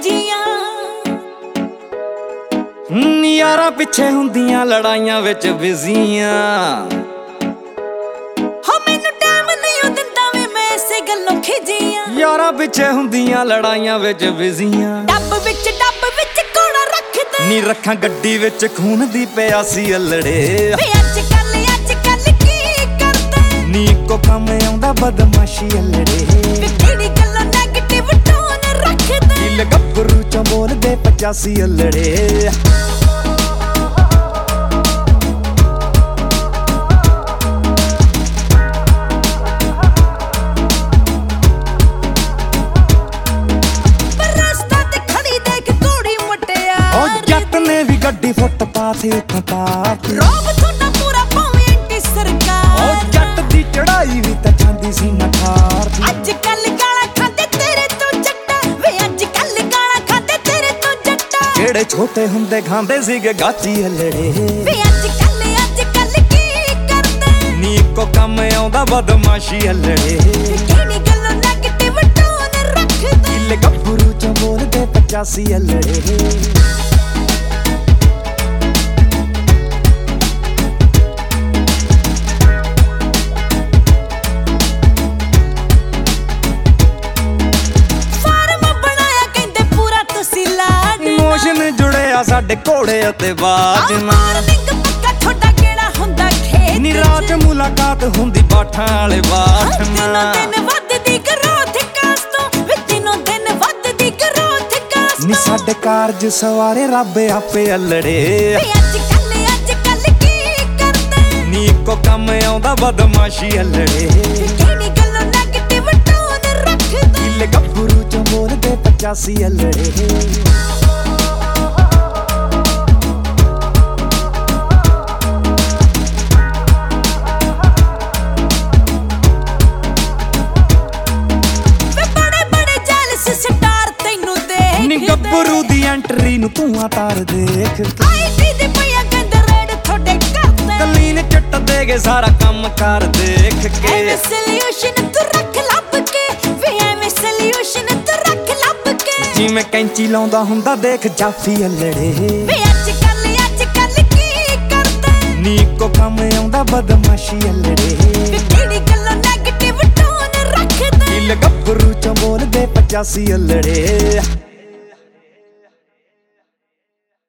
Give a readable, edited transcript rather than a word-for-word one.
ਜੀਆਂ। ਯਾਰਾਂ ਪਿੱਛੇ ਹੁੰਦੀਆਂ ਲੜਾਈਆਂ ਵਿੱਚ ਬਿਜ਼ੀਆਂ। ਹੋ ਮੈਨੂੰ ਟਾਈਮ ਨਹੀਂ ਦਿੰਦਾ ਵੇ ਮੈਂ ਇਸੇ ਗੱਲੋਂ ਖਿਜੀਆਂ। ਯਾਰਾਂ ਪਿੱਛੇ ਹੁੰਦੀਆਂ ਲੜਾਈਆਂ ਵਿੱਚ ਬਿਜ਼ੀਆਂ। ਡੱਬ ਵਿੱਚ ਕੋੜਾ ਰੱਖਦੇ ਨੀ ਰੱਖਾਂ ਗੱਡੀ ਵਿੱਚ ਖੂਨ ਦੀ ਪਿਆਸੀ ਅਲੜੇ। ਵੇ ਅੱਜ ਕੱਲ ਕੀ ਕਰਦੇ ਨੀ ਇੱਕੋ ਕੰਮ ਆਉਂਦਾ ਬਦਮਾਸ਼ੀ ਅਲੜੇ। ਵੇ ਕਿਹੜੀ ਗੱਲੋਂ ਨੈਗੇਟਿਵ ਟੋਨ ਰੱਖਦੇ ਦਿਲ ਗੱਭਰੂ ਚੋਂ ਬੋਲਦੇ 85 ਅਲੜੇ। ਗੱਡੀ ਫੁੱਟਪਾਥ ਉੱਥੋਂ ਤਾਰਤੀ ਰੋਬ ਤੁਹਾਡਾ ਪੂਰਾ ਭਾਵੇਂ ਐਂਟੀ ਸਰਕਾਰ। ਉਹ ਜੱਟ ਦੀ ਚੜਾਈ ਵੀ ਤਾਂ ਜਾਂਦੀ ਸੀ ਨਠਾਰਤੀ। ਅੱਜ ਕੱਲ ਗਾਲਾਂ ਖਾਂਦੇ ਤੇਰੇ ਤੋਂ ਜੱਟਾ ਵੇ ਅੱਜ ਕੱਲ ਗਾਲਾਂ ਖਾਂਦੇ ਤੇਰੇ ਤੋਂ ਜੱਟਾ। ਜਿਹੜੇ ਛੋਟੇ ਹੁੰਦੇ ਖਾਂਦੇ ਸੀਗੇ ਗਾਚੀ ਅਲੜੇ। ਵੇ ਅੱਜ ਕੱਲ ਕੀ ਕਰਦੇ ਨੀ ਇੱਕੋ ਕੰਮ ਆਉਂਦਾ ਬਦਮਾਸ਼ੀ ਅਲੜੇ। ਕਿਹੜੀ ਗੱਲੋਂ ਨੈਗੇਟਿਵ ਟੋਨ ਰੱਖਦੇ ਦਿਲ ਗੱਭਰੂ ਚੋਂ ਬੋਲਦੇ 85 ਅਲੜੇ। ਜੁੜਿਆ ਸਾਡੇ ਘੋੜੇ ਅਤੇ ਬਾਜ ਨਾਲ। ਪੱਕਾ ਤੁਹਾਡਾ ਕਿਹੜਾ ਹੁੰਦਾ ਖੇਤ ਨੀ ਰਾਤ ਮੁਲਾਕਾਤ ਹੁੰਦੀ ਬਾਠਾਂ ਵਾਲੇ ਬਾਠ ਨਾਲ। ਦਿਨ ਵੱਧਦੀ ਗਰੋਥ ਕਾਸ ਤੋਂ ਵੇ ਦਿਨੋਂ ਦਿਨ ਵੱਧਦੀ ਗਰੋਥ ਕਾਸ ਨੀ ਸਾਡੇ ਕਾਰਜ ਸਵਾਰੇ ਰੱਬ ਆਪੇ ਅਲੜੇ। ਵੇ ਅੱਜ ਕੱਲ ਕੀ ਕਰਦੇ ਨੀ ਇੱਕੋ ਕੰਮ ਆਉਂਦਾ ਬਦਮਾਸ਼ੀ ਅਲੜੇ। ਕਿਹੜੀ ਗੱਲੋਂ ਨੈਗੇਟਿਵ ਟੋਨ ਰੱਖਦੇ ਦਿਲ ਗੱਭਰੂ ਚੋਂ ਬੋਲਦੇ 85 ਅਲੜੇ। ਗੱਭਰੂ ਦੀ ਐਂਟਰੀ ਨੂੰ ਤੂੰ ਤਾਰ ਦੇਖ ਆਈਟੀ ਦੇ ਪਈਆ ਗੰਦ ਰੇਡ ਤੁਹਾਡੇ ਕਰਦੇ ਕਲੀਨ ਚੱਟ ਦੇਗੇ ਸਾਰਾ ਕੰਮ ਕਰ ਦੇਖ ਕੇ। ਐਵੇਂ ਸੋਲਿਊਸ਼ਨ ਤੂੰ ਰੱਖ ਲੱਭ ਕੇ ਵੇ ਐਵੇਂ ਸੋਲਿਊਸ਼ਨ ਤੂੰ ਰੱਖ ਲੱਭ ਕੇ। ਜਿਵੇਂ ਕੈਂਚੀ ਲਾਉਂਦਾ ਹੁੰਦਾ ਦੇਖ ਜਾਫੀ ਅਲੜੇ। ਵੇ ਅੱਜ ਕੱਲ ਕੀ ਕਰਦੇ ਨੀ ਇੱਕੋ ਕੰਮ ਆਉਂਦਾ ਬਦਮਾਸ਼ੀ ਅਲੜੇ। ਕਿਹੜੀ ਗੱਲੋਂ ਨੈਗੇਟਿਵ ਟੋਨ ਰੱਖਦੇ ਦਿਲ ਗੱਭਰੂ ਚੋਂ ਬੋਲਦੇ 85 ਅਲੜੇ।